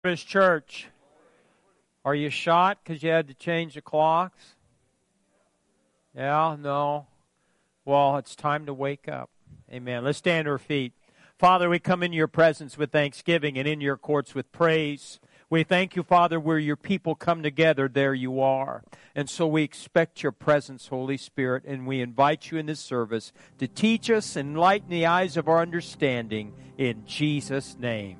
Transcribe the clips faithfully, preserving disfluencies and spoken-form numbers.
Miss Church, are you shot because you had to change the clocks? Yeah, no. Well, it's time to wake up. Amen. Let's stand to our feet. Father, we come into your presence with thanksgiving and in your courts with praise. We thank you, Father, where your people come together, there you are. And so we expect your presence, Holy Spirit, and we invite you in this service to teach us, enlighten the eyes of our understanding, in Jesus' name.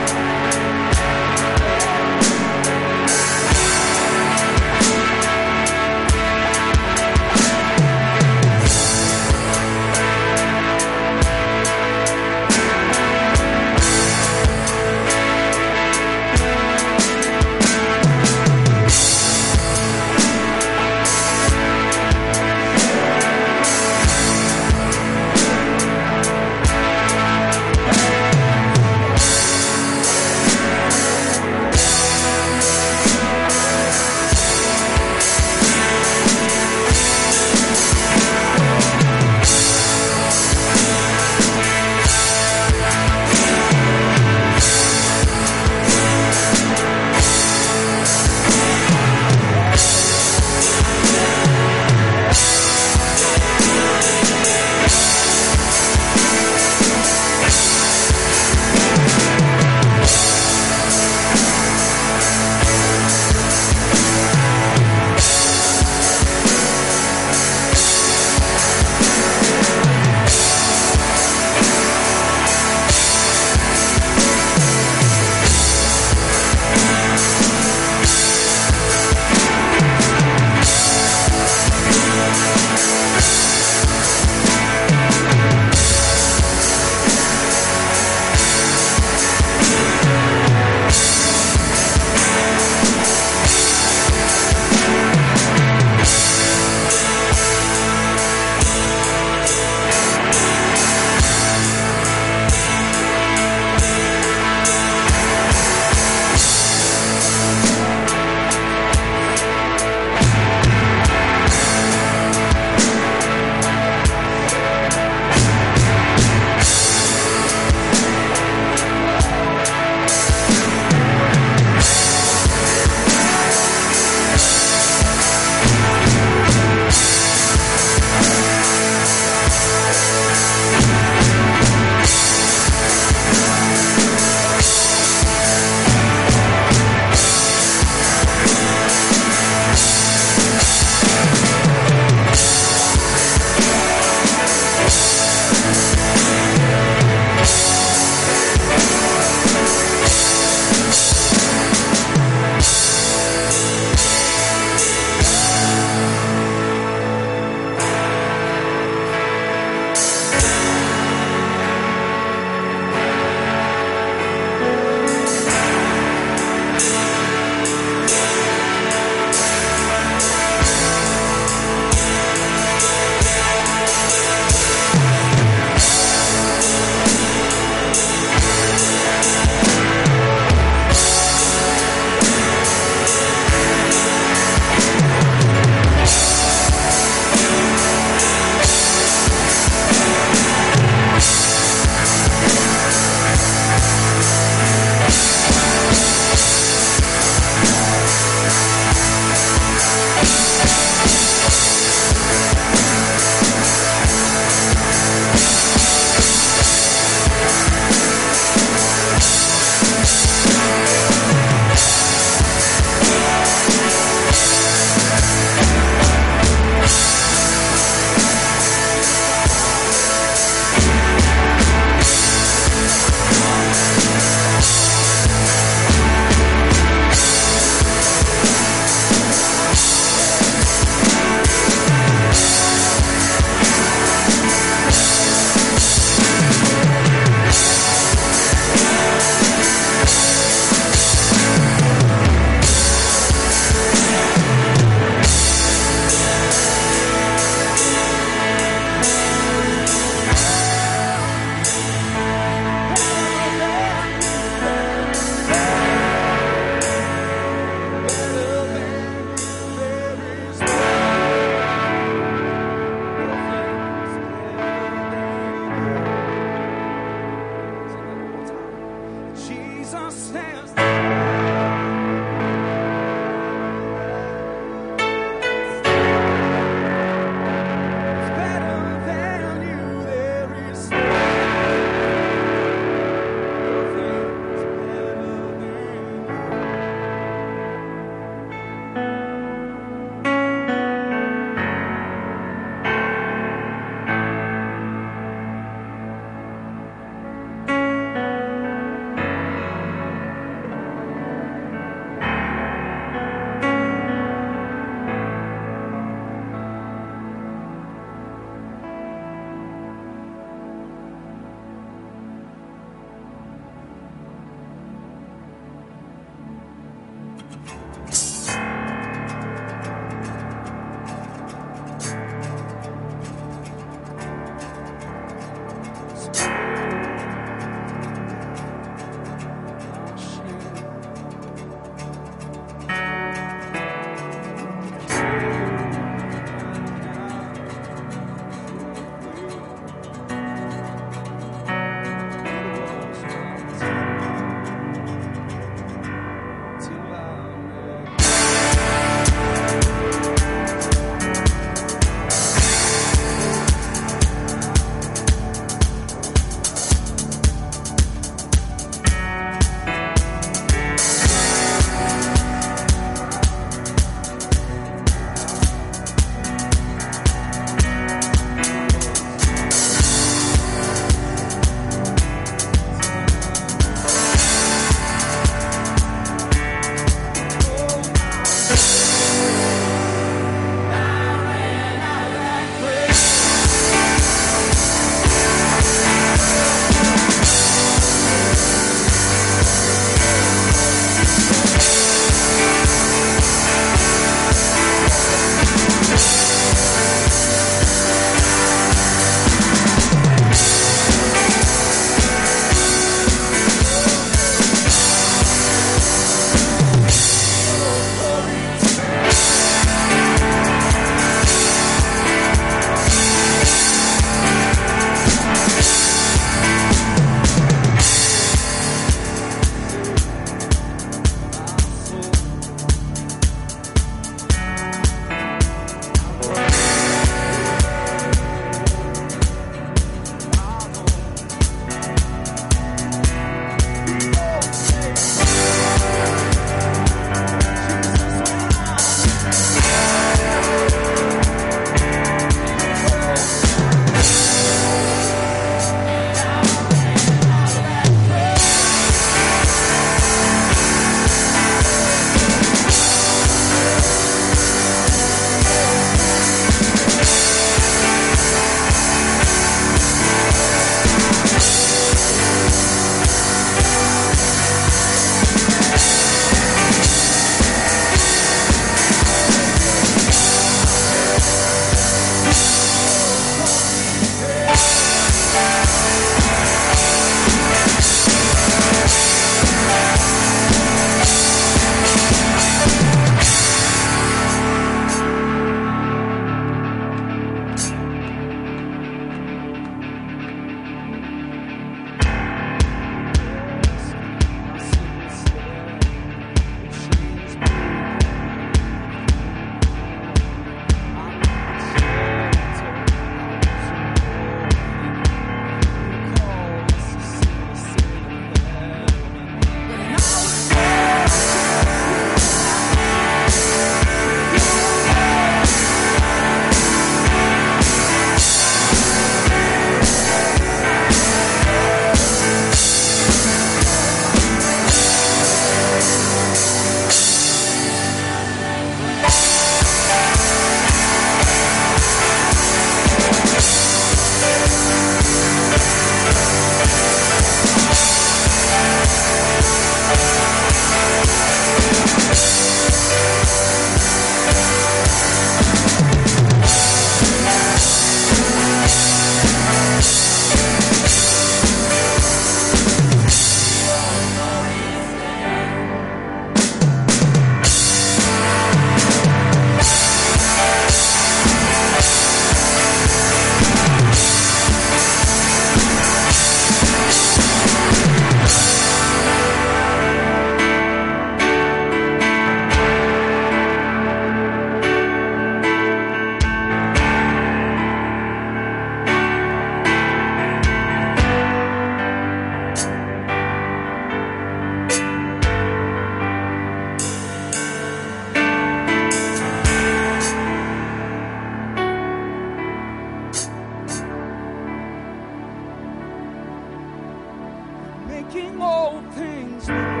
making all things new.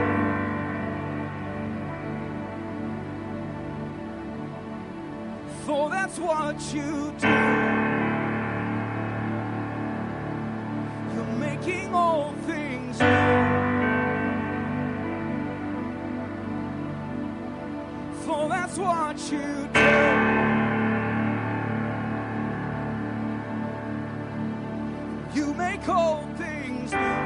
For that's what you do. You're making all things new. For that's what you do. You make all things new.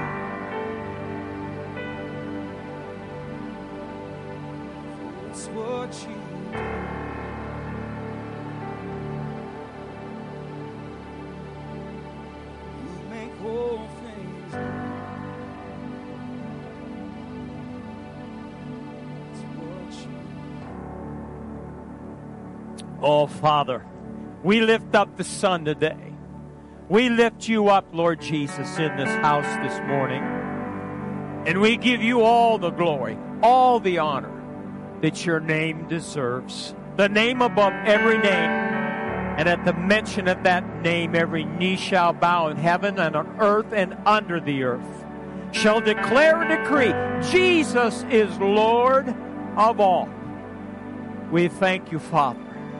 That's what you do. You make all things new. That's what you do. Oh, Father, we lift up the Son today. We lift you up, Lord Jesus, in this house this morning. And we give you all the glory, all the honor that your name deserves. The name above every name. And at the mention of that name, every knee shall bow in heaven and on earth and under the earth. Shall declare and decree, Jesus is Lord of all. We thank you, Father.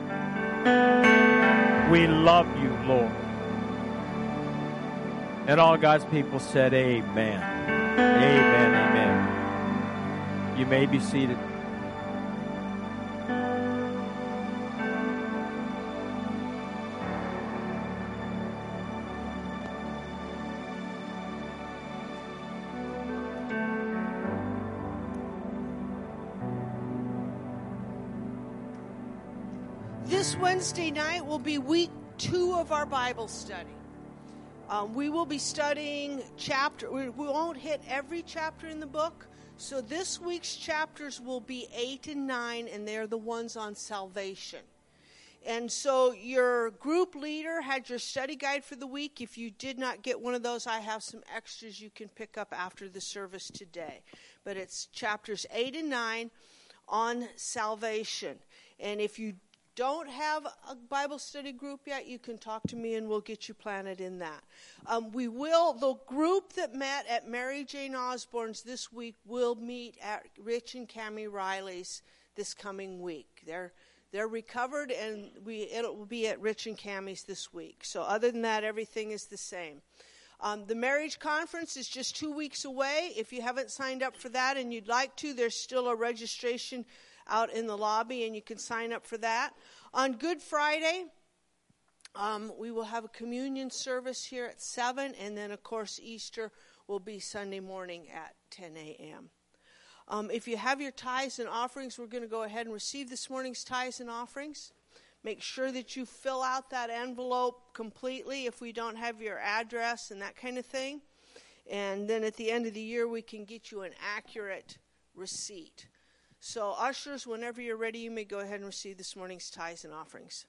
We love you, Lord. And all God's people said, amen. Amen, amen. You may be seated. This Wednesday night will be week two of our Bible study. Um, we will be studying chapter. We, we won't hit every chapter in the book. So this week's chapters will be eight and nine, and they're the ones on salvation. And so your group leader had your study guide for the week. If you did not get one of those, I have some extras you can pick up after the service today. But it's chapters eight and nine on salvation. And if you don't have a Bible study group yet, you can talk to me and we'll get you planted in that. Um, we will, the group that met at Mary Jane Osborne's this week will meet at Rich and Cammie Riley's this coming week. They're they're recovered, and we it will be at Rich and Cammie's this week. So other than that, everything is the same. Um, the marriage conference is just two weeks away. If you haven't signed up for that and you'd like to, there's still a registration out in the lobby, and you can sign up for that. On Good Friday, um, we will have a communion service here at seven, and then, of course, Easter will be Sunday morning at ten a.m. Um, if you have your tithes and offerings, we're going to go ahead and receive this morning's tithes and offerings. Make sure that you fill out that envelope completely if we don't have your address and that kind of thing. And then at the end of the year, we can get you an accurate receipt. So, ushers, whenever you're ready, you may go ahead and receive this morning's tithes and offerings.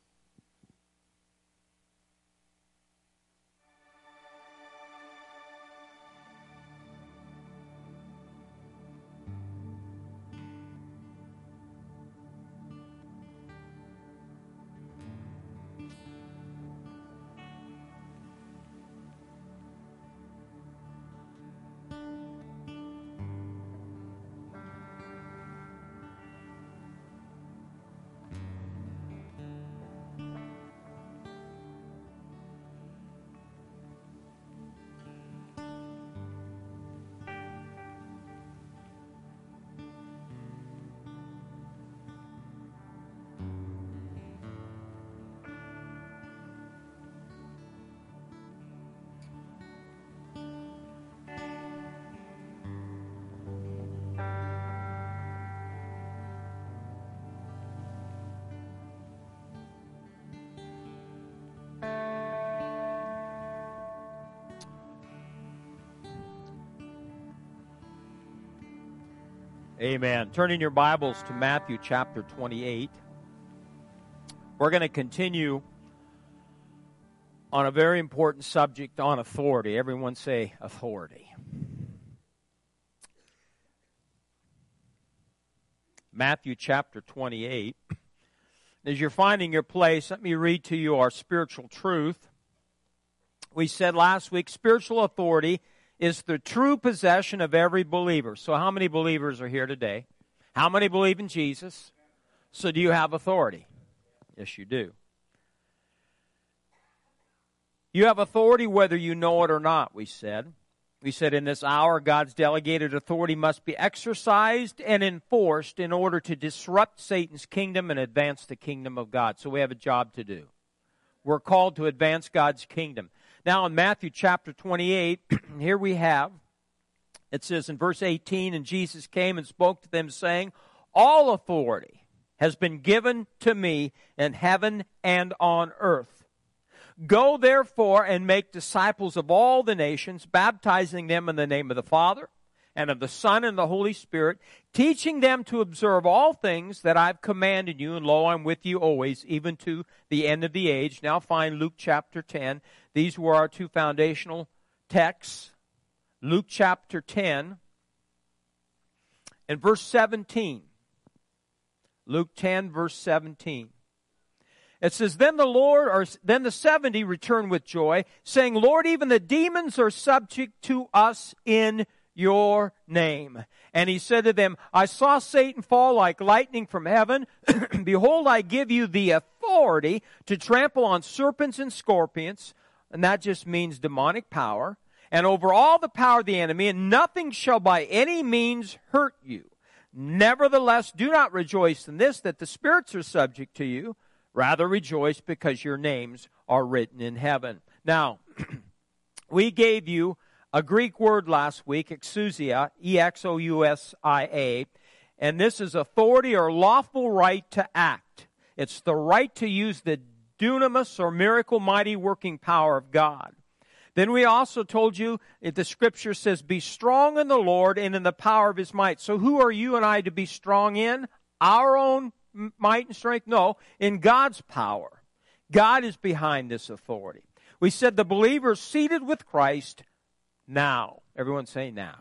Amen. Turning your Bibles to Matthew chapter twenty-eight. We're going to continue on a very important subject on authority. Everyone say authority. Matthew chapter twenty-eight. As you're finding your place, let me read to you our spiritual truth. We said last week, spiritual authority is the true possession of every believer. So how many believers are here today? How many believe in Jesus? So do you have authority? Yes, you do. You have authority whether you know it or not, we said. We said in this hour, God's delegated authority must be exercised and enforced in order to disrupt Satan's kingdom and advance the kingdom of God. So we have a job to do. We're called to advance God's kingdom. Now in Matthew chapter twenty-eight, here we have, it says in verse eighteen, and Jesus came and spoke to them, saying, all authority has been given to me in heaven and on earth. Go therefore and make disciples of all the nations, baptizing them in the name of the Father and of the Son and the Holy Spirit, teaching them to observe all things that I've commanded you, and lo, I'm with you always, even to the end of the age. Now find Luke chapter ten. These were our two foundational texts. Luke chapter ten and verse seventeen. Luke ten, verse seventeen. It says, then the Lord, or then the seventy returned with joy, saying, Lord, even the demons are subject to us in your name. And he said to them, I saw Satan fall like lightning from heaven. Behold, I give you the authority to trample on serpents and scorpions. And that just means demonic power. And over all the power of the enemy, and nothing shall by any means hurt you. Nevertheless, do not rejoice in this, that the spirits are subject to you. Rather rejoice because your names are written in heaven. Now, we gave you a Greek word last week, exousia, E X O U S I A, and this is authority or lawful right to act. It's the right to use the dunamis or miracle mighty working power of God. Then we also told you, the scripture says, be strong in the Lord and in the power of his might. So who are you and I to be strong in? Our own might and strength? No, in God's power. God is behind this authority. We said the believer is seated with Christ now. Everyone say now.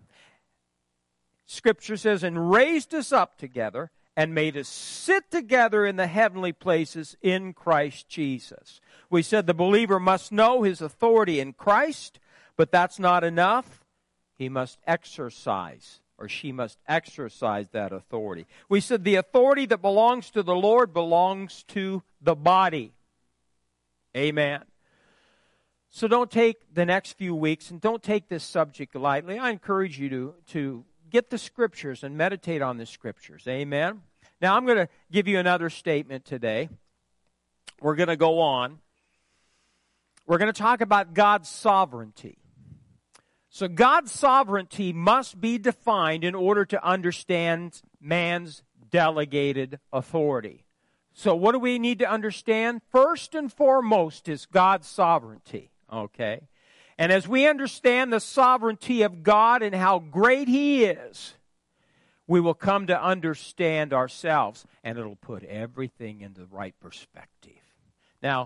Scripture says, and raised us up together and made us sit together in the heavenly places in Christ Jesus. We said the believer must know his authority in Christ, but that's not enough. He must exercise, or she must exercise that authority. We said the authority that belongs to the Lord belongs to the body. Amen. So don't take the next few weeks and don't take this subject lightly. I encourage you to, to get the scriptures and meditate on the scriptures. Amen. Now I'm going to give you another statement today. We're going to go on. We're going to talk about God's sovereignty. So God's sovereignty must be defined in order to understand man's delegated authority. So what do we need to understand? First and foremost is God's sovereignty. Okay? And as we understand the sovereignty of God and how great He is, we will come to understand ourselves, and it'll put everything into the right perspective. Now,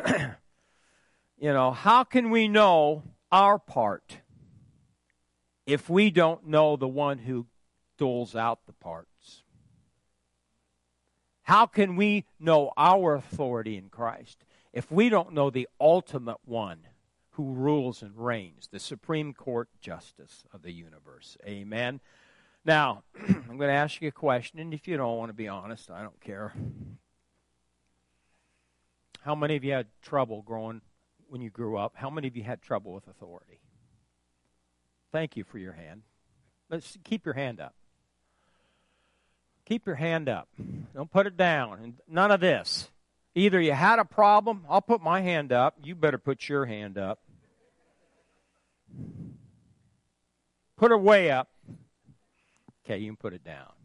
you know, how can we know our part if we don't know the one who doles out the parts? How can we know our authority in Christ if we don't know the ultimate one who rules and reigns, the Supreme Court Justice of the universe? Amen. Now, I'm going to ask you a question, and if you don't want to be honest, I don't care. How many of you had trouble growing when you grew up? How many of you had trouble with authority? Thank you for your hand. Let's keep your hand up. Keep your hand up. Don't put it down. And none of this. Either you had a problem, I'll put my hand up. You better put your hand up. Put it way up. Okay, you can put it down.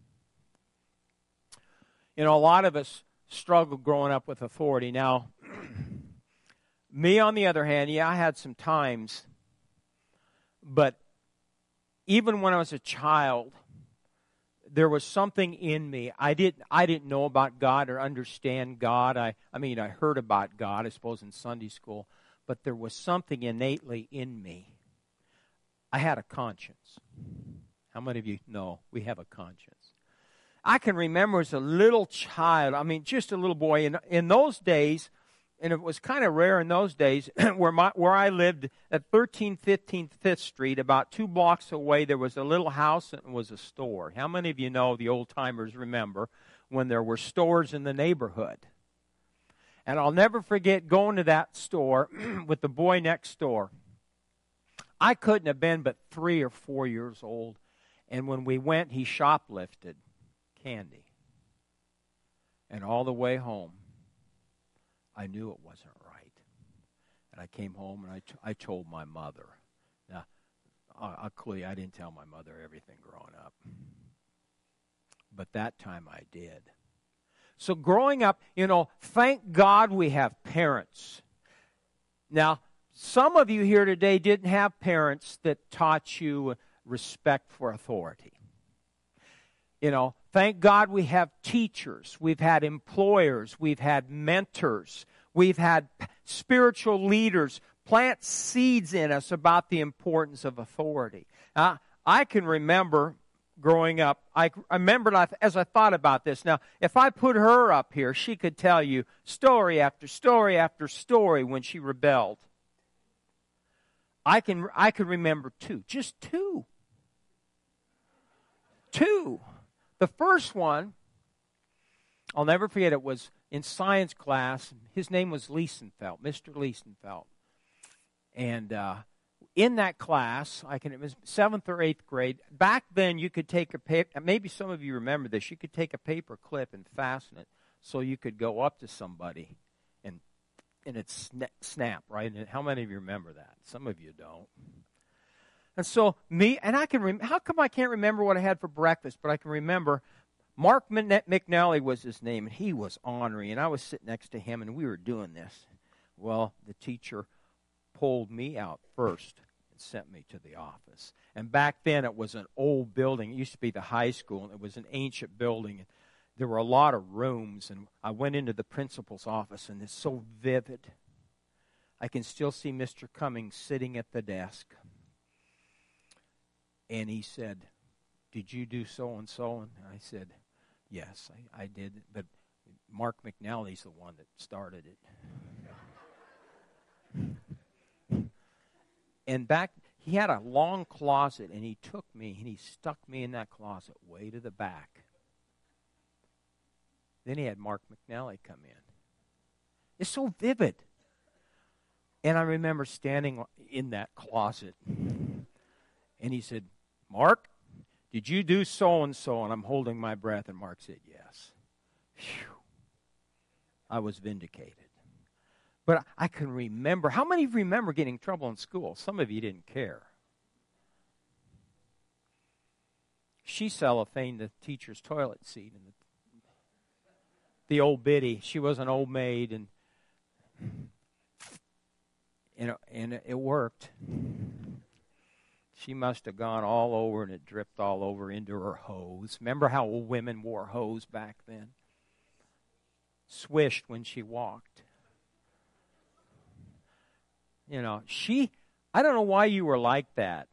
You know, a lot of us struggle growing up with authority. Now, me on the other hand, yeah, I had some times, but even when I was a child, there was something in me. I didn't I didn't know about God or understand God. I, I mean, I heard about God, I suppose, in Sunday school, but there was something innately in me. I had a conscience. How many of you know we have a conscience? I can remember as a little child, I mean, just a little boy, in, in those days, and it was kind of rare in those days, where my where I lived at thirteen fifteen Fifth Street, about two blocks away, there was a little house and it was a store. How many of you know, the old timers remember when there were stores in the neighborhood? And I'll never forget going to that store with the boy next door. I couldn't have been but three or four years old. And when we went, he shoplifted candy. And all the way home, I knew it wasn't right. And I came home and I, t- I told my mother. Now, I'll, I'll clue you, I didn't tell my mother everything growing up. But that time I did. So growing up, you know, thank God we have parents. Now, some of you here today didn't have parents that taught you respect for authority. You know, thank God we have teachers. We've had employers. We've had mentors. We've had spiritual leaders plant seeds in us about the importance of authority. Now, I can remember growing up, I remembered as I thought about this. Now, if I put her up here, she could tell you story after story after story when she rebelled. I can I could remember two, just two. Two. The first one, I'll never forget, it was in science class. His name was Liesenfeld, Mister Liesenfeld. And uh, in that class, I can it was seventh or eighth grade. Back then, you could take a paper. Maybe some of you remember this. You could take a paper clip and fasten it so you could go up to somebody and and it sna- snap right. And how many of you remember that? Some of you don't. And so me and I can. Rem- how come I can't remember what I had for breakfast? But I can remember Mark McNally was his name, and he was ornery. And I was sitting next to him, and we were doing this. Well, the teacher pulled me out first and sent me to the office. And back then, it was an old building. It used to be the high school, and it was an ancient building. And there were a lot of rooms, and I went into the principal's office, and it's so vivid. I can still see Mister Cummings sitting at the desk. And he said, "Did you do so-and-so?" And I said, "Yes, I, I did. But Mark McNally's the one that started it." And back, he had a long closet, and he took me, and he stuck me in that closet way to the back. Then he had Mark McNally come in. It's so vivid. And I remember standing in that closet, and he said, "Mark, did you do so-and-so?" And I'm holding my breath, and Mark said, "Yes." Phew. I was vindicated. But I can remember. How many of you remember getting in trouble in school? Some of you didn't care. She cellophaned the teacher's toilet seat. And the, the old biddy, she was an old maid, and, and, and it worked. She must have gone all over, and it dripped all over into her hose. Remember how old women wore hose back then? Swished when she walked. You know, she, I don't know why you were like that.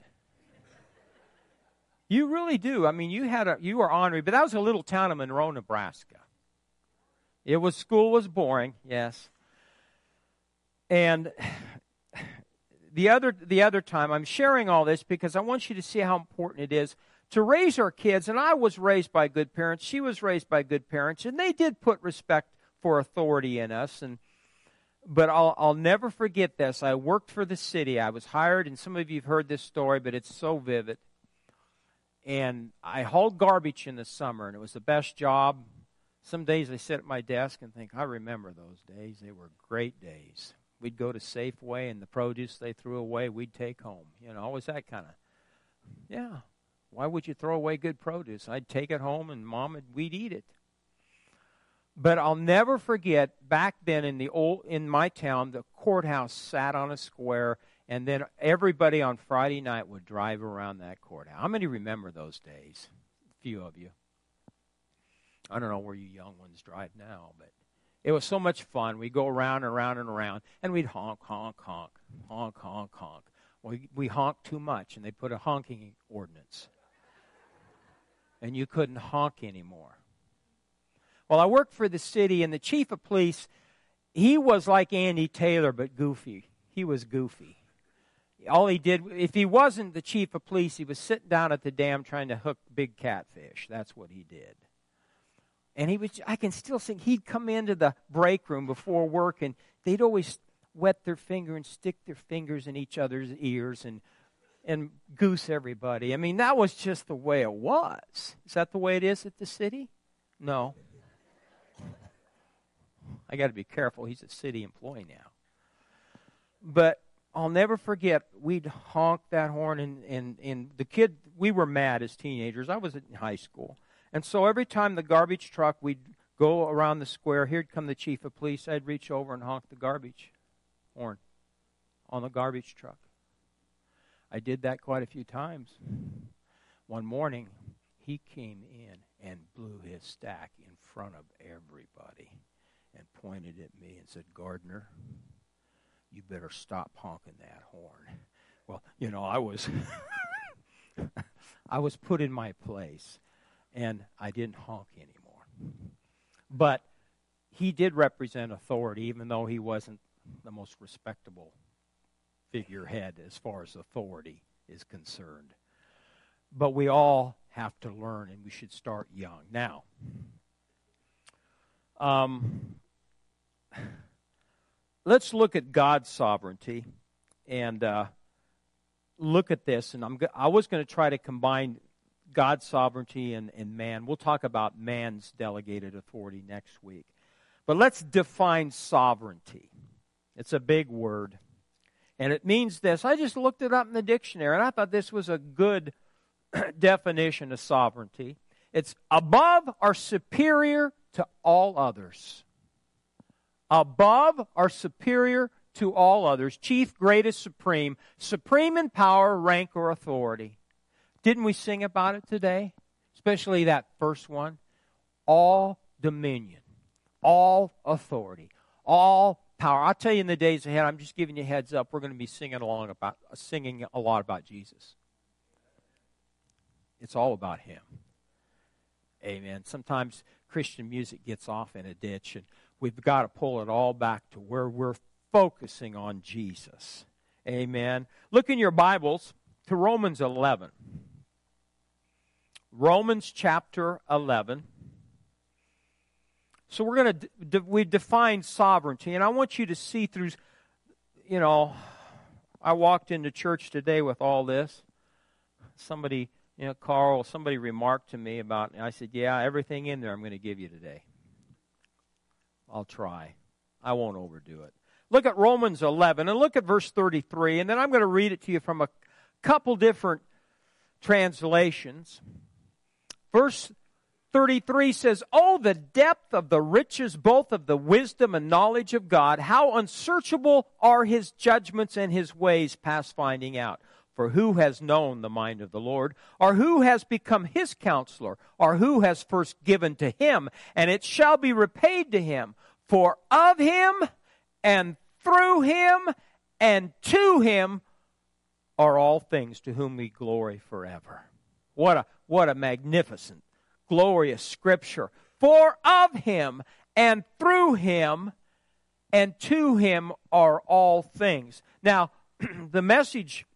You really do. I mean, you had a, you were ornery, but that was a little town of Monroe, Nebraska. It was, school was boring, yes. And the other, the other time, I'm sharing all this because I want you to see how important it is to raise our kids. And I was raised by good parents. She was raised by good parents. And they did put respect for authority in us. And But I'll, I'll never forget this. I worked for the city. I was hired, and some of you have heard this story, but it's so vivid. And I hauled garbage in the summer, and it was the best job. Some days I sit at my desk and think, I remember those days. They were great days. We'd go to Safeway, and the produce they threw away, we'd take home. You know, it was that kind of, yeah. Why would you throw away good produce? I'd take it home, and Mom, we'd eat it. But I'll never forget, back then in the old in my town, the courthouse sat on a square, and then everybody on Friday night would drive around that courthouse. How many remember those days? A few of you. I don't know where you young ones drive now, but it was so much fun. We'd go around and around and around, and we'd honk, honk, honk, honk, honk, honk. We, we honked too much, and they put a honking ordinance. And you couldn't honk anymore. Well, I worked for the city, and the chief of police, he was like Andy Taylor, but goofy. He was goofy. All he did, if he wasn't the chief of police, he was sitting down at the dam trying to hook big catfish. That's what he did. And he was, I can still think, he'd come into the break room before work, and they'd always wet their finger and stick their fingers in each other's ears and and goose everybody. I mean, that was just the way it was. Is that the way it is at the city? No. I got to be careful. He's a city employee now. But I'll never forget, we'd honk that horn, and, and, and the kid, we were mad as teenagers. I was in high school. And so every time the garbage truck, we'd go around the square, here'd come the chief of police, I'd reach over and honk the garbage horn on the garbage truck. I did that quite a few times. One morning, he came in and blew his stack in front of everybody and pointed at me and said, "Gardner, you better stop honking that horn." Well, you know, I was I was put in my place, and I didn't honk anymore. But he did represent authority, even though he wasn't the most respectable figurehead as far as authority is concerned. But we all have to learn, and we should start young. Now, um, let's look at God's sovereignty and uh, look at this. And I'm go- I was going to try to combine God's sovereignty and, and man. We'll talk about man's delegated authority next week. But let's define sovereignty. It's a big word. And it means this. I just looked it up in the dictionary, and I thought this was a good definition of sovereignty. It's above or superior to all others. Above or superior to all others. Chief, greatest, supreme. Supreme in power, rank, or authority. Didn't we sing about it today? Especially that first one. All dominion. All authority. All power. I'll tell you in the days ahead, I'm just giving you a heads up, we're going to be singing along about singing a lot about Jesus. It's all about Him. Amen. Sometimes Christian music gets off in a ditch, and we've got to pull it all back to where we're focusing on Jesus. Amen. Look in your Bibles to Romans eleven. Romans chapter eleven. So we're going to, de- we define sovereignty, and I want you to see through, you know, I walked into church today with all this. Somebody, you know, Carl, somebody remarked to me about, and I said, yeah, everything in there I'm going to give you today. I'll try. I won't overdo it. Look at Romans eleven, and look at verse thirty-three, and then I'm going to read it to you from a couple different translations. Verse thirty-three says, "Oh, the depth of the riches, both of the wisdom and knowledge of God. How unsearchable are His judgments and His ways past finding out. For who has known the mind of the Lord? Or who has become His counselor? Or who has first given to Him? And it shall be repaid to him. For of Him and through Him and to Him are all things, to whom we glory forever." What a, what a magnificent, glorious scripture. For of Him and through Him and to Him are all things. Now, the Message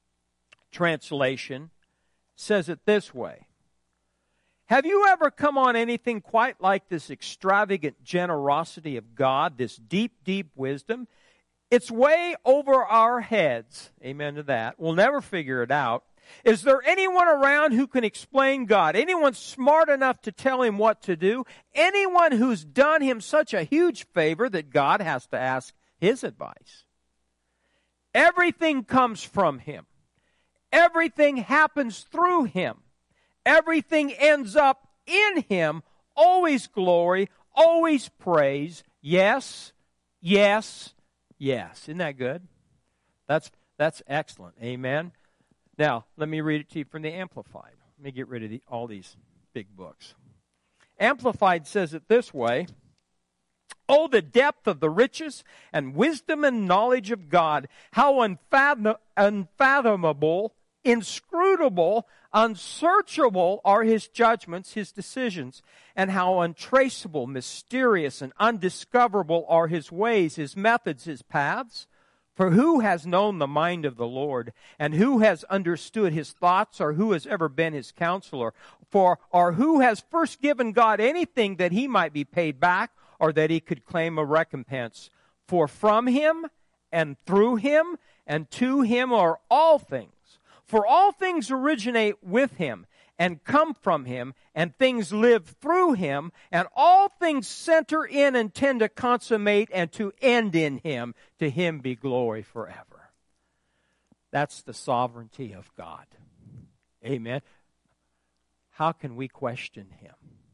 translation says it this way. Have you ever come on anything quite like this extravagant generosity of God, this deep, deep wisdom? It's way over our heads. Amen to that. We'll never figure it out. Is there anyone around who can explain God? Anyone smart enough to tell Him what to do? Anyone who's done Him such a huge favor that God has to ask His advice? Everything comes from Him. Everything happens through Him. Everything ends up in Him. Always glory, always praise. Yes, yes, yes. Isn't that good? That's, that's excellent. Amen. Now, let me read it to you from the Amplified. Let me get rid of the, all these big books. Amplified says it this way. "Oh, the depth of the riches and wisdom and knowledge of God. How unfathom, unfathomable inscrutable, unsearchable are his judgments, his decisions, and how untraceable, mysterious, and undiscoverable are his ways, his methods, his paths. For who has known the mind of the Lord, and who has understood his thoughts, or who has ever been his counselor? For, or who has first given God anything that he might be paid back, or that he could claim a recompense? For from him, and through him, and to him are all things. For all things originate with him, and come from him, and things live through him, and all things center in and tend to consummate and to end in him. To him be glory forever. That's the sovereignty of God. Amen. How can we question him?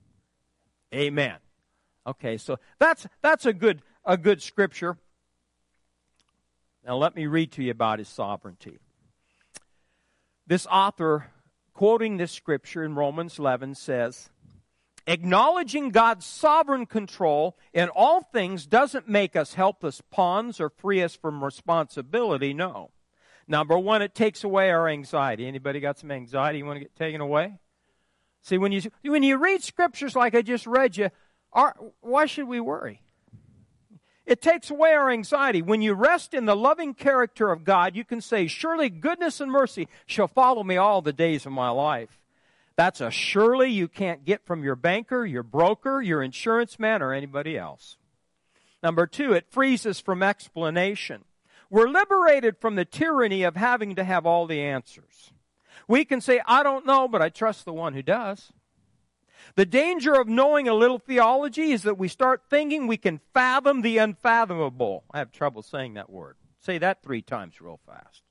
Amen. Okay, so that's that's a good a good scripture. Now let me read to you about his sovereignty. This author, quoting this scripture in Romans eleven, says, acknowledging God's sovereign control in all things doesn't make us helpless pawns or free us from responsibility, no. Number one, it takes away our anxiety. Anybody got some anxiety you want to get taken away? See, when you when you read scriptures like I just read you, our, why should we worry? It takes away our anxiety. When you rest in the loving character of God, you can say, surely goodness and mercy shall follow me all the days of my life. That's a surely you can't get from your banker, your broker, your insurance man, or anybody else. Number two, it frees us from explanation. We're liberated from the tyranny of having to have all the answers. We can say, I don't know, but I trust the one who does. The danger of knowing a little theology is that we start thinking we can fathom the unfathomable. I have trouble saying that word. Say that three times real fast.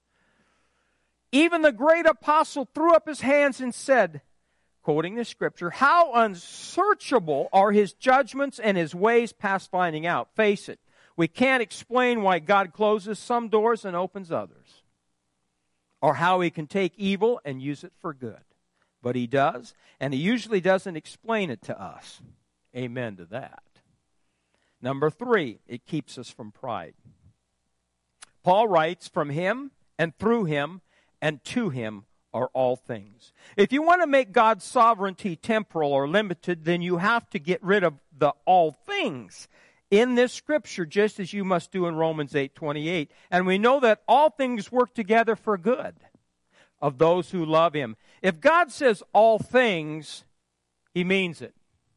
Even the great apostle threw up his hands and said, quoting the scripture, how unsearchable are his judgments and his ways past finding out. Face it, we can't explain why God closes some doors and opens others, or how he can take evil and use it for good. But he does, and he usually doesn't explain it to us. Amen to that. Number three, it keeps us from pride. Paul writes, from him and through him and to him are all things. If you want to make God's sovereignty temporal or limited, then you have to get rid of the all things in this scripture, just as you must do in Romans eight twenty-eight. And we know that all things work together for good of those who love him. If God says all things, he means it.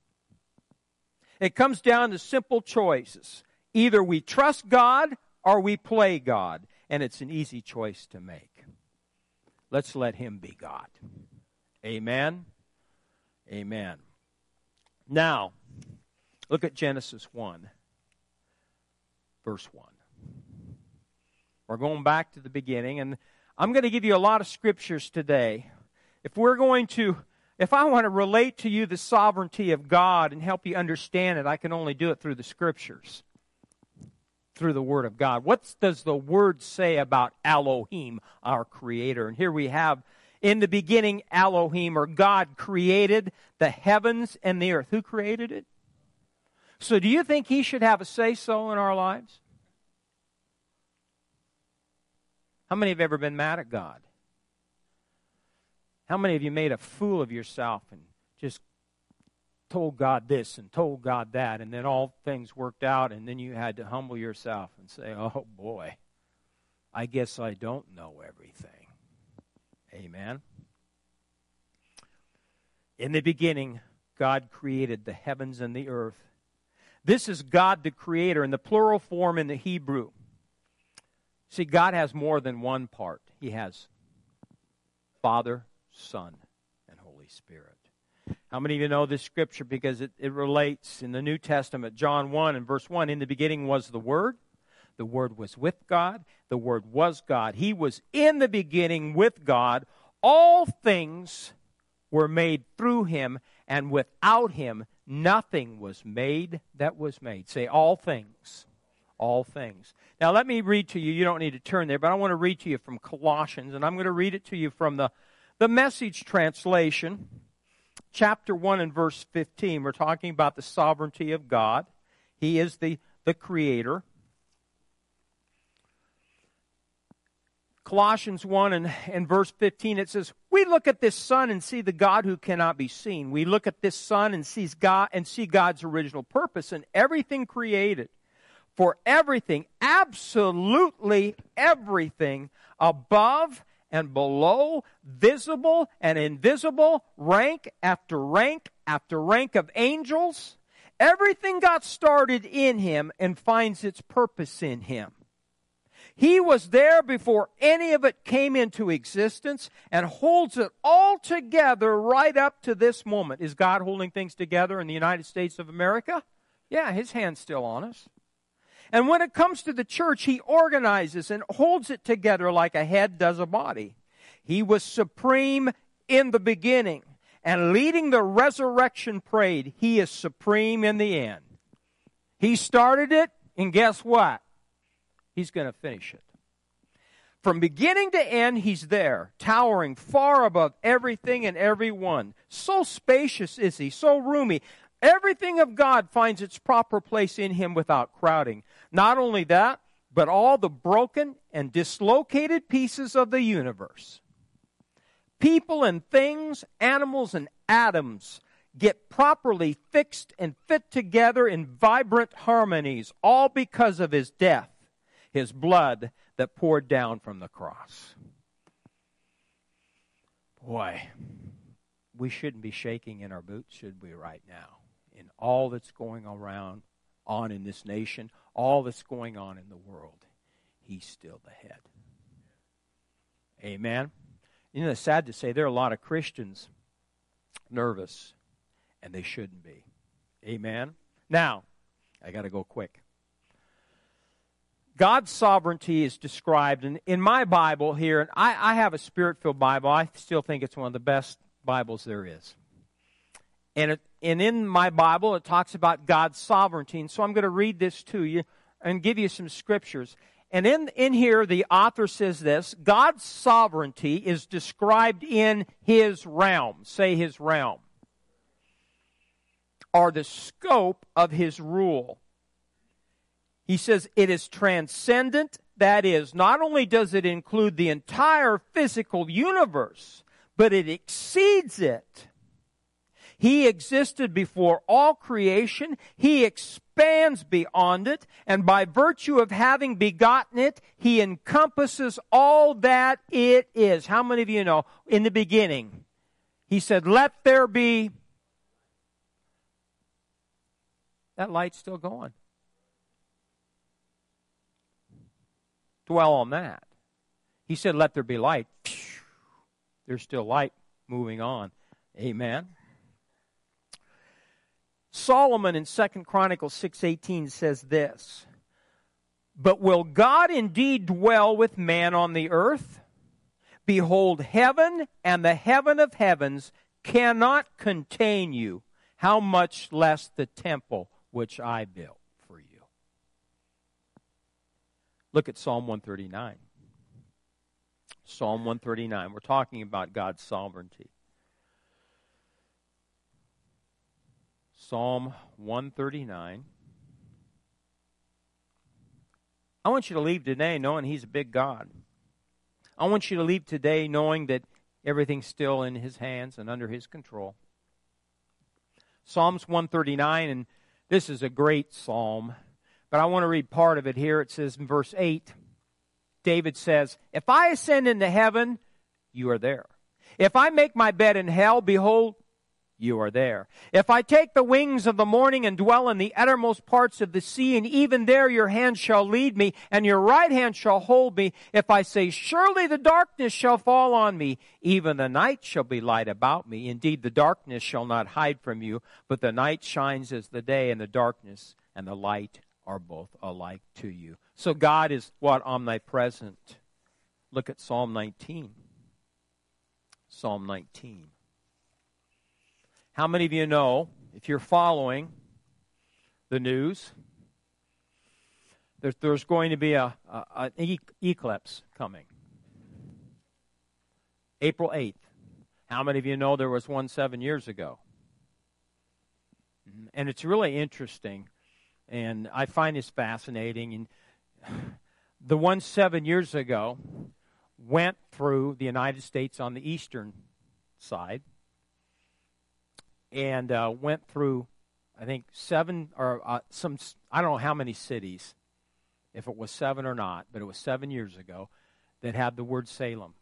It comes down to simple choices. Either we trust God or we play God. And it's an easy choice to make. Let's let him be God. Amen. Amen. Now, look at Genesis one, verse one. We're going back to the beginning, and I'm going to give you a lot of scriptures today. If we're going to, if I want to relate to you the sovereignty of God and help you understand it, I can only do it through the scriptures, through the Word of God. What does the Word say about Elohim, our Creator? And here we have, in the beginning, Elohim, or God, created the heavens and the earth. Who created it? So do you think he should have a say-so in our lives? How many have ever been mad at God? How many of you made a fool of yourself and just told God this and told God that, and then all things worked out, and then you had to humble yourself and say, oh boy, I guess I don't know everything. Amen. In the beginning, God created the heavens and the earth. This is God the Creator in the plural form in the Hebrew. See, God has more than one part. He has Father, Son, and Holy Spirit. How many of you know this scripture? Because it, it relates in the New Testament. John one and verse one, in the beginning was the Word. The Word was with God. The Word was God. He was in the beginning with God. All things were made through him, and without him nothing was made that was made. Say, all things. All things. Now let me read to you. You don't need to turn there, but I want to read to you from Colossians, and I'm going to read it to you from the, the Message translation. Chapter one and verse fifteen. We're talking about the sovereignty of God. He is the, the Creator. Colossians one and, and verse fifteen, it says, we look at this sun and see the God who cannot be seen. We look at this sun and sees God and see God's original purpose in everything created. For everything, absolutely everything, above and below, visible and invisible, rank after rank after rank of angels, everything got started in Him and finds its purpose in Him. He was there before any of it came into existence and holds it all together right up to this moment. Is God holding things together in the United States of America? Yeah, His hand's still on us. And when it comes to the church, He organizes and holds it together like a head does a body. He was supreme in the beginning, and leading the resurrection parade, He is supreme in the end. He started it, and guess what? He's going to finish it. From beginning to end, He's there, towering far above everything and everyone. So spacious is He, so roomy. Everything of God finds its proper place in Him without crowding. Not only that, but all the broken and dislocated pieces of the universe. People and things, animals and atoms get properly fixed and fit together in vibrant harmonies, all because of His death, His blood that poured down from the cross. Boy, we shouldn't be shaking in our boots, should we, right now? In all that's going around, on in this nation, all that's going on in the world, He's still the head. Amen? You know, it's sad to say there are a lot of Christians nervous, and they shouldn't be. Amen? Now, I got to go quick. God's sovereignty is described in, in my Bible here, and I, I have a Spirit-filled Bible. I still think it's one of the best Bibles there is. And, it, and in my Bible, it talks about God's sovereignty. And so I'm going to read this to you and give you some scriptures. And in, in here, the author says this: God's sovereignty is described in His realm. Say His realm. Or the scope of His rule. He says it is transcendent. That is, not only does it include the entire physical universe, but it exceeds it. He existed before all creation. He expands beyond it. And by virtue of having begotten it, He encompasses all that it is. How many of you know, in the beginning, He said, let there be... That light's still going. Dwell on that. He said, let there be light. There's still light moving on. Amen. Solomon in Second Chronicles six eighteen says this: but will God indeed dwell with man on the earth? Behold, heaven and the heaven of heavens cannot contain you. How much less the temple which I built for you. Look at Psalm one thirty-nine. Psalm one thirty-nine. We're talking about God's sovereignty. Psalm one thirty-nine. I want you to leave today knowing He's a big God. I want you to leave today knowing that everything's still in His hands and under His control. Psalms one thirty-nine, and this is a great psalm, but I want to read part of it here. It says in verse eight, David says, if I ascend into heaven, you are there. If I make my bed in hell, behold, you are there. If I take the wings of the morning and dwell in the uttermost parts of the sea, and even there your hand shall lead me, and your right hand shall hold me. If I say, surely the darkness shall fall on me, even the night shall be light about me. Indeed, the darkness shall not hide from you, but the night shines as the day, and the darkness and the light are both alike to you. So God is what? Omnipresent. Look at Psalm nineteen. Psalm nineteen. How many of you know, if you're following the news, there's, there's going to be a, a, an e- eclipse coming? April eighth. How many of you know there was one seven years ago? And it's really interesting, and I find this fascinating. And the one seven years ago went through the United States on the eastern side and uh, went through, I think, seven or uh, some, I don't know how many cities, if it was seven or not, but it was seven years ago, that had the word Salem.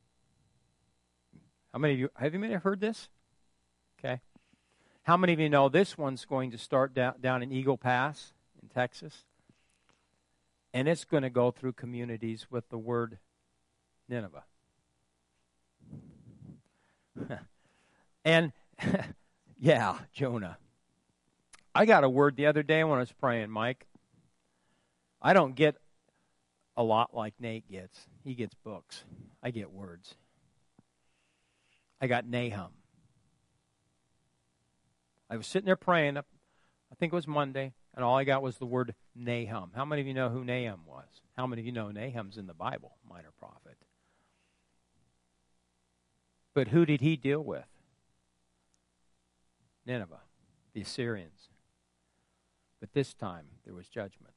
How many of you, have you heard this? Okay. How many of you know this one's going to start down, down in Eagle Pass in Texas? And it's going to go through communities with the word Nineveh. And, yeah, Jonah. I got a word the other day when I was praying, Mike. I don't get a lot like Nate gets. He gets books. I get words. I got Nahum. I was sitting there praying, I think it was Monday, and all I got was the word Nahum. How many of you know who Nahum was? How many of you know Nahum's in the Bible, minor prophet? But who did he deal with? Nineveh, the Assyrians. But this time, there was judgment.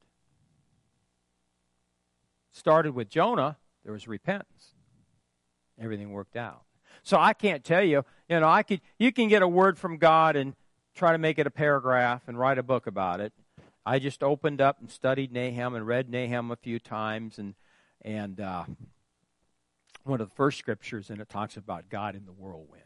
Started with Jonah, there was repentance. Everything worked out. So I can't tell you, you know, I could. You can get a word from God and try to make it a paragraph and write a book about it. I just opened up and studied Nahum and read Nahum a few times, and and uh, one of the first scriptures in it talks about God in the whirlwind.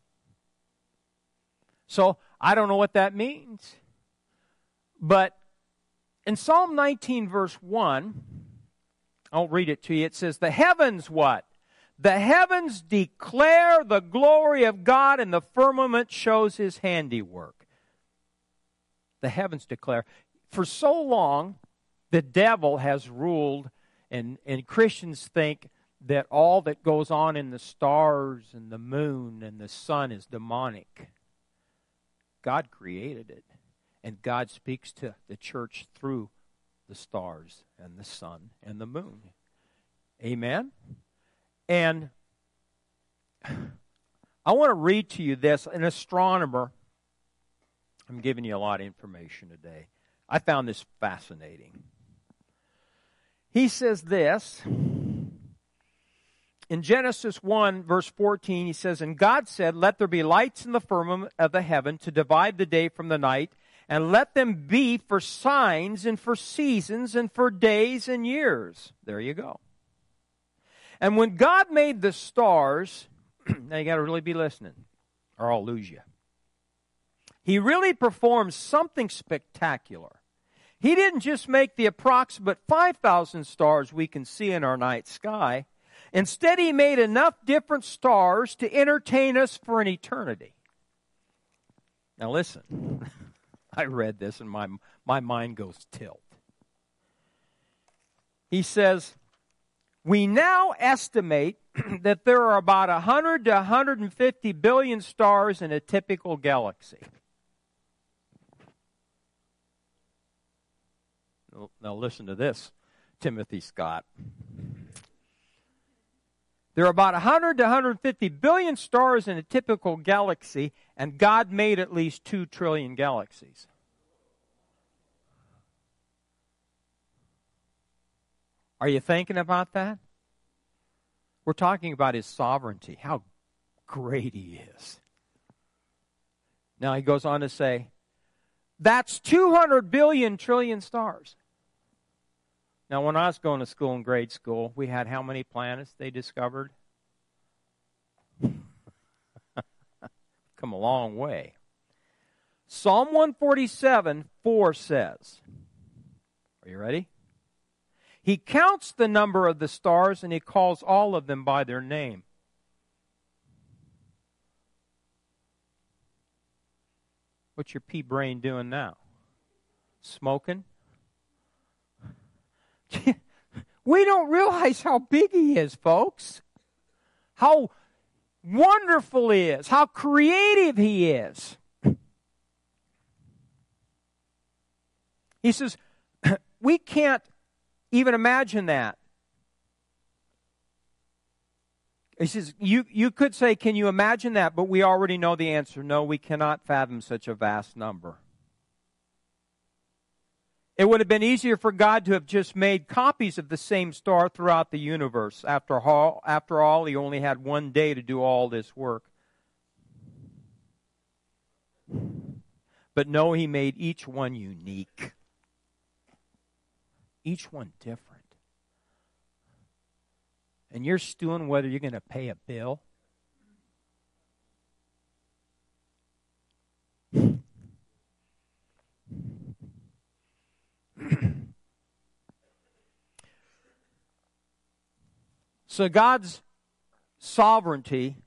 So I don't know what that means, but in Psalm nineteen, verse one, I'll read it to you. It says, "The heavens what? The heavens declare the glory of God, and the firmament shows his handiwork." The heavens declare. For so long, the devil has ruled, and, and Christians think that all that goes on in the stars and the moon and the sun is demonic. God created it, and God speaks to the church through the stars and the sun and the moon. Amen? And I want to read to you this. An astronomer, I'm giving you a lot of information today. I found this fascinating. He says this, in Genesis one, verse fourteen, he says, "And God said, let there be lights in the firmament of the heaven to divide the day from the night, and let them be for signs and for seasons and for days and years." There you go. And when God made the stars, now you got to really be listening, or I'll lose you. He really performed something spectacular. He didn't just make the approximate five thousand stars we can see in our night sky. Instead, he made enough different stars to entertain us for an eternity. Now listen, I read this and my, my mind goes tilt. He says, "We now estimate that there are about one hundred to one hundred fifty billion stars in a typical galaxy." Now listen to this, Timothy Scott. There are about one hundred to one hundred fifty billion stars in a typical galaxy, and God made at least two trillion galaxies. Are you thinking about that? We're talking about his sovereignty, how great he is. Now he goes on to say, that's two hundred billion trillion stars. Now when I was going to school in grade school, we had how many planets they discovered? Come a long way. Psalm one forty-seven, four says, are you ready? He counts the number of the stars and he calls all of them by their name. What's your pea brain doing now? Smoking? We don't realize how big he is, folks. How wonderful he is. How creative he is. He says, we can't even imagine that. He says, you, you could say, can you imagine that? But we already know the answer. No, we cannot fathom such a vast number. It would have been easier for God to have just made copies of the same star throughout the universe. After all, after all, He only had one day to do all this work. But no, He made each one unique. Each one different. And you're stewing whether you're going to pay a bill. So God's sovereignty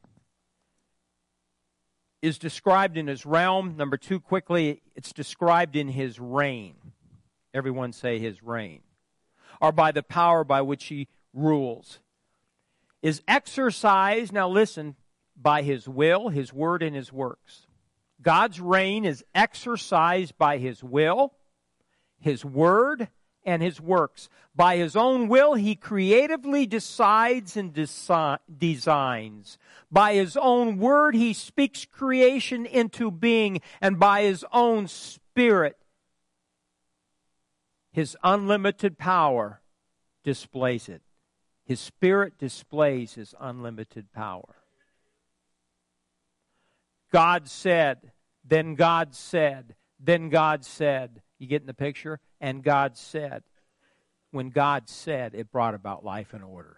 is described in His realm. Number two, quickly, it's described in His reign. Everyone say His reign. Or by the power by which He rules. Is exercised, now listen, by His will, His word, and His works. God's reign is exercised by His will, His word, and His works. By His own will, He creatively decides and desi- designs. By His own word, He speaks creation into being. And by His own Spirit, His unlimited power displays it. His Spirit displays His unlimited power. God said, then God said, then God said. You get in the picture? And God said. When God said, it brought about life and order.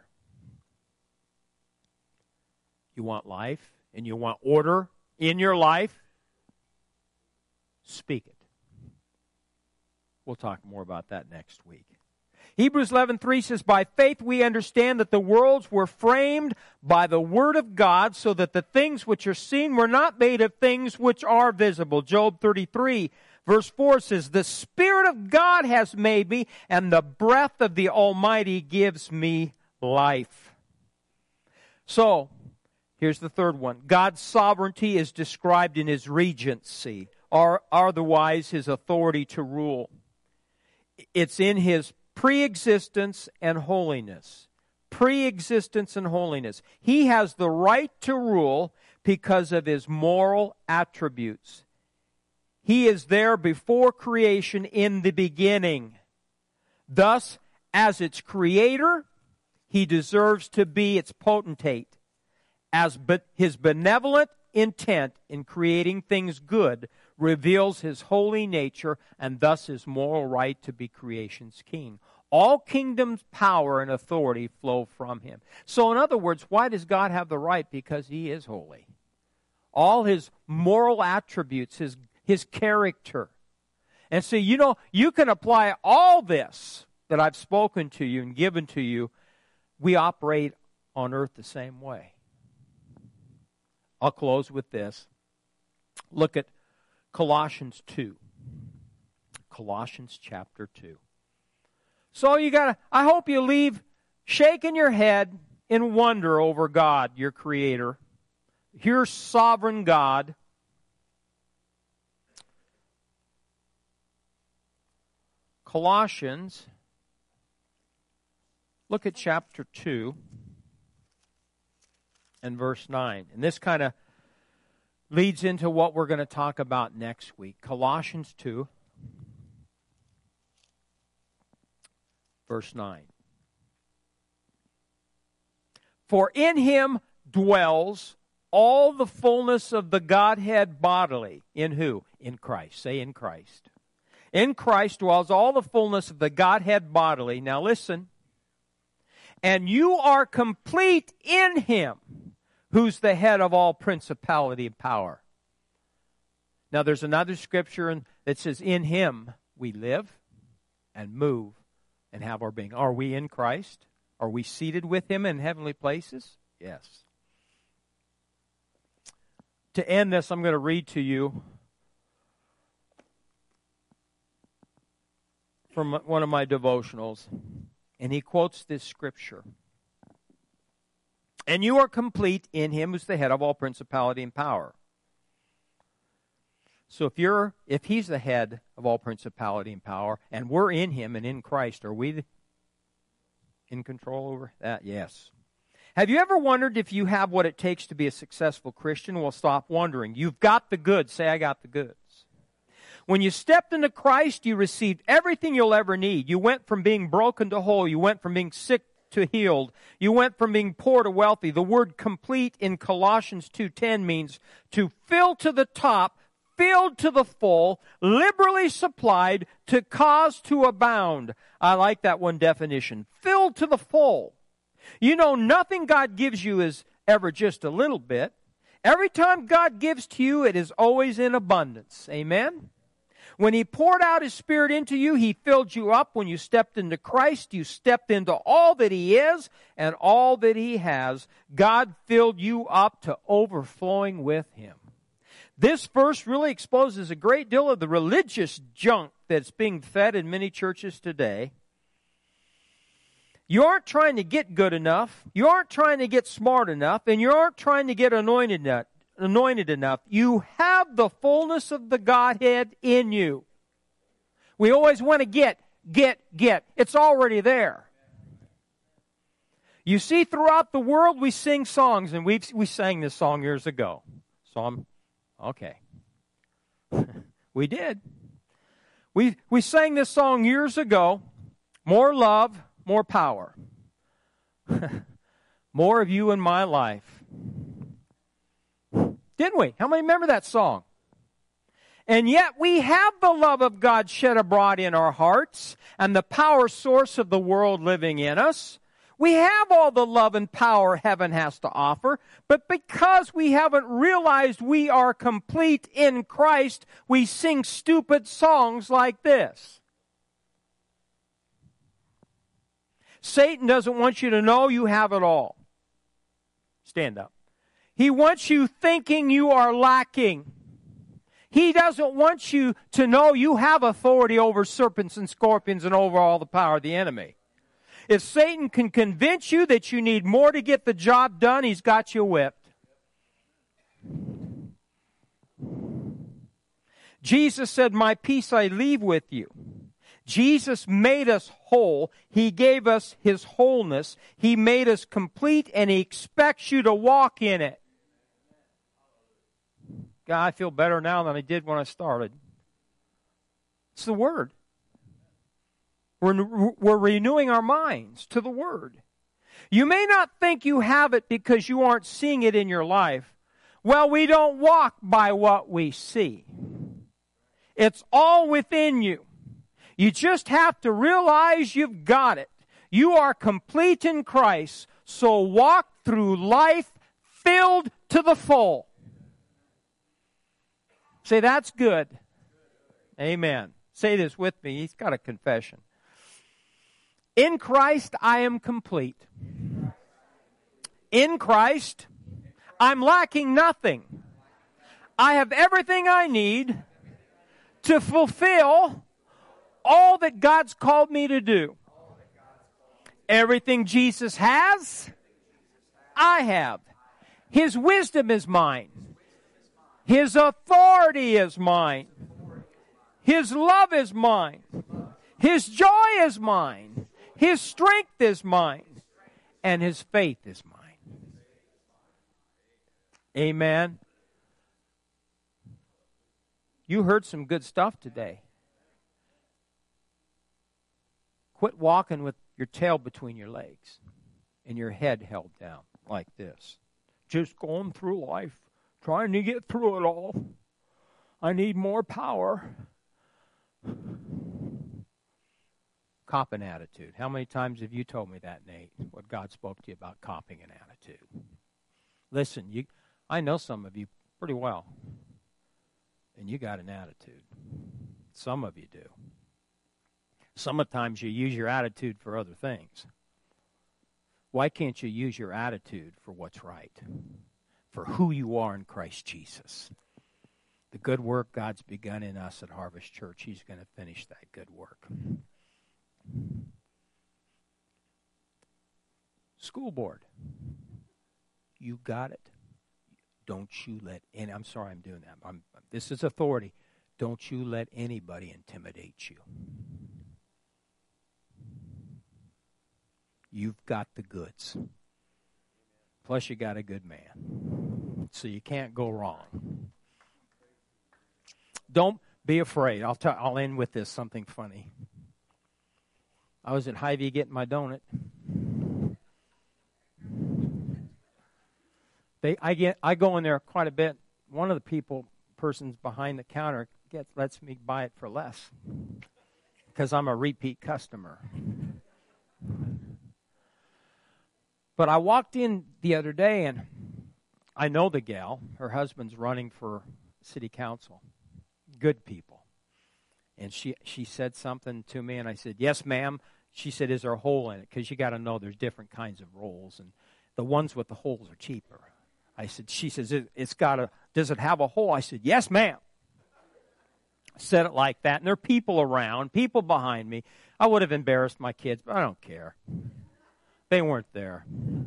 You want life and you want order in your life? Speak it. We'll talk more about that next week. Hebrews eleven three says, by faith we understand that the worlds were framed by the word of God, so that the things which are seen were not made of things which are visible. Job thirty-three verse four says, the Spirit of God has made me, and the breath of the Almighty gives me life. So, here's the third one. God's sovereignty is described in His regency, or otherwise His authority to rule. It's in His pre-existence and holiness. Pre-existence and holiness. He has the right to rule because of His moral attributes. He is there before creation in the beginning. Thus, as its creator, He deserves to be its potentate. As be- His benevolent intent in creating things good reveals His holy nature and thus His moral right to be creation's king. All kingdoms, power, and authority flow from Him. So in other words, why does God have the right? Because He is holy. All His moral attributes, His, his character. And so, you know, you can apply all this that I've spoken to you and given to you. We operate on earth the same way. I'll close with this. Look at Colossians two. Colossians chapter two. So you gotta, I hope you leave shaking your head in wonder over God, your Creator, your sovereign God. Colossians, look at chapter two and verse nine. And this kind of leads into what we're going to talk about next week. Colossians two. Verse nine. For in Him dwells all the fullness of the Godhead bodily. In who? In Christ. Say in Christ. In Christ dwells all the fullness of the Godhead bodily. Now listen. And you are complete in Him, who's the head of all principality and power. Now there's another scripture that says, in Him we live and move and have our being. Are we in Christ? Are we seated with Him in heavenly places? Yes. To end this, I'm going to read to you from one of my devotionals. And he quotes this scripture. And you are complete in Him who's the head of all principality and power. So if you're, if He's the head of all principality and power, and we're in Him and in Christ, are we in control over that? Yes. Have you ever wondered if you have what it takes to be a successful Christian? Well, stop wondering. You've got the goods. Say, I got the goods. When you stepped into Christ, you received everything you'll ever need. You went from being broken to whole. You went from being sick to healed. You went from being poor to wealthy. The word complete in Colossians two ten means to fill to the top, filled to the full, liberally supplied, to cause to abound. I like that one definition. Filled to the full. You know, nothing God gives you is ever just a little bit. Every time God gives to you, it is always in abundance. Amen? When He poured out His Spirit into you, He filled you up. When you stepped into Christ, you stepped into all that He is and all that He has. God filled you up to overflowing with Him. This verse really exposes a great deal of the religious junk that's being fed in many churches today. You aren't trying to get good enough. You aren't trying to get smart enough. And you aren't trying to get anointed enough. anointed enough. You have the fullness of the Godhead in you. We always want to get, get, get. It's already there. You see, throughout the world, we sing songs, and we we sang this song years ago. So I'm, okay. We did. We we sang this song years ago. More love, more power. More of you in my life. Didn't we? How many remember that song? And yet we have the love of God shed abroad in our hearts and the power source of the world living in us. We have all the love and power heaven has to offer, but because we haven't realized we are complete in Christ, we sing stupid songs like this. Satan doesn't want you to know you have it all. Stand up. He wants you thinking you are lacking. He doesn't want you to know you have authority over serpents and scorpions and over all the power of the enemy. If Satan can convince you that you need more to get the job done, he's got you whipped. Jesus said, "My peace I leave with you." Jesus made us whole. He gave us His wholeness. He made us complete, and He expects you to walk in it. God, I feel better now than I did when I started. It's the Word. We're, we're renewing our minds to the Word. You may not think you have it because you aren't seeing it in your life. Well, we don't walk by what we see. It's all within you. You just have to realize you've got it. You are complete in Christ, so walk through life filled to the full. Say, that's good. Amen. Say this with me. He's got a confession. In Christ, I am complete. In Christ, I'm lacking nothing. I have everything I need to fulfill all that God's called me to do. Everything Jesus has, I have. His wisdom is mine. His authority is mine. His love is mine. His joy is mine. His strength is mine. And His faith is mine. Amen. You heard some good stuff today. Quit walking with your tail between your legs and your head held down like this. Just going through life, trying to get through it all. I need more power. Copping attitude. How many times have you told me that, Nate, what God spoke to you about copping an attitude? Listen, you, I know some of you pretty well, and you got an attitude. Some of you do. Sometimes you use your attitude for other things. Why can't you use your attitude for what's right? For who you are in Christ Jesus. The good work God's begun in us at Harvest Church, He's going to finish that good work. School board. You got it. Don't you let any, I'm sorry I'm doing that. I'm, this is authority. Don't you let anybody intimidate you. You've got the goods. Plus you got a good man. So you can't go wrong. Don't Be afraid. I'll, t- I'll end with this, something funny. I was at Hy-Vee getting my donut. They, I get, I go in there quite a bit. One of the people, persons behind the counter, gets lets me buy it for less because I'm a repeat customer. But I walked in the other day, and I know the gal. Her husband's running for city council. Good people. And she she said something to me, and I said, yes, ma'am. She said, is there a hole in it? Because you got to know there's different kinds of rolls, and the ones with the holes are cheaper. I said, she says, it, it's got a, does it have a hole? I said, yes, ma'am. I said it like that, and there are people around, people behind me. I would have embarrassed my kids, but I don't care. They weren't there.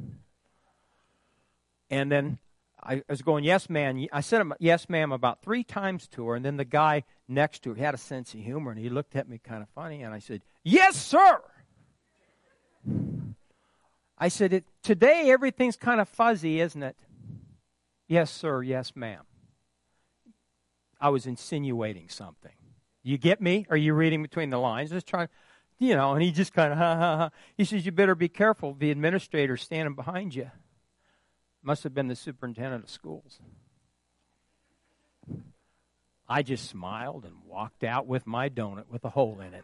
And then I was going, yes, ma'am. I said, yes, ma'am, about three times to her. And then the guy next to her had a sense of humor, and he looked at me kind of funny. And I said, yes, sir. I said, it, today everything's kind of fuzzy, isn't it? Yes, sir. Yes, ma'am. I was insinuating something. You get me? Are you reading between the lines? Just trying, you know, and he just kind of, ha, ha, ha. He says, you better be careful. The administrator's standing behind you. Must have been the superintendent of schools. I just smiled and walked out with my donut with a hole in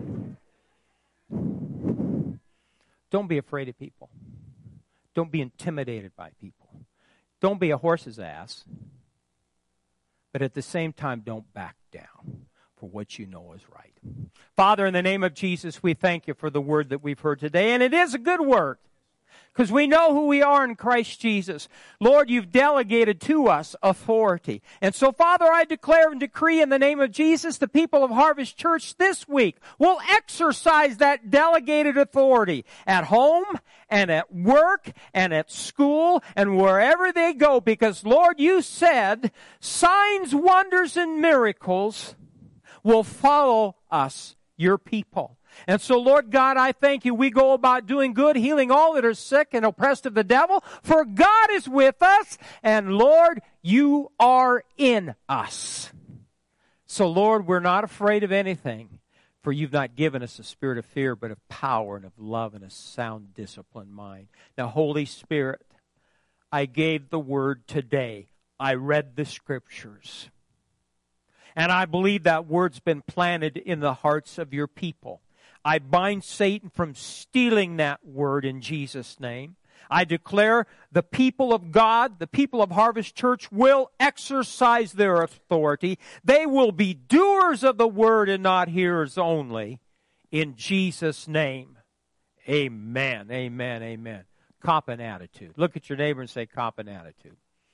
it. Don't be afraid of people. Don't be intimidated by people. Don't be a horse's ass. But at the same time, don't back down for what you know is right. Father, in the name of Jesus, we thank you for the word that we've heard today. And it is a good word, because we know who we are in Christ Jesus. Lord, you've delegated to us authority. And so, Father, I declare and decree in the name of Jesus, the people of Harvest Church this week will exercise that delegated authority at home and at work and at school and wherever they go. Because, Lord, you said signs, wonders, and miracles will follow us, your people. And so, Lord God, I thank you. We go about doing good, healing all that are sick and oppressed of the devil. For God is with us, and Lord, you are in us. So, Lord, we're not afraid of anything, for you've not given us a spirit of fear, but of power and of love and a sound, disciplined mind. Now, Holy Spirit, I gave the word today. I read the scriptures. And I believe that word's been planted in the hearts of your people. I bind Satan from stealing that word in Jesus' name. I declare the people of God, the people of Harvest Church, will exercise their authority. They will be doers of the word and not hearers only. In Jesus' name, amen, amen, amen. Cop an attitude. Look at your neighbor and say, cop an attitude.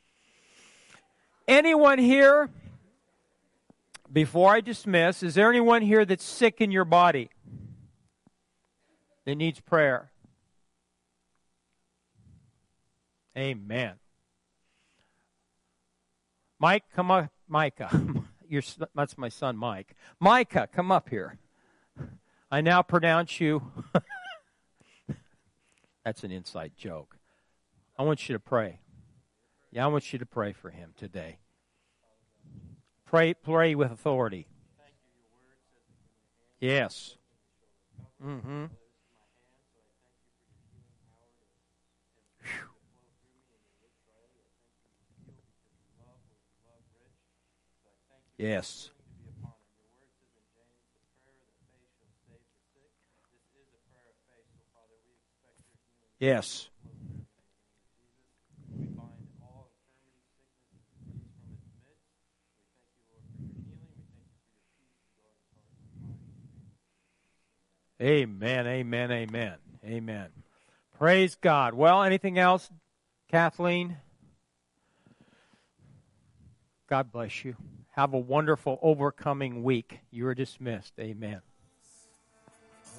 Anyone here, before I dismiss, is there anyone here that's sick in your body that needs prayer? Amen. Mike, come up. Micah. You're, that's my son, Mike. Micah, come up here. I now pronounce you. That's an inside joke. I want you to pray. Yeah, I want you to pray for him today. Pray, pray with authority. Yes. Mm-hmm. Yes. Yes. Amen, amen, amen, amen. Praise God. Well, anything else, Kathleen? God bless you. Have a wonderful overcoming week. You are dismissed. Amen.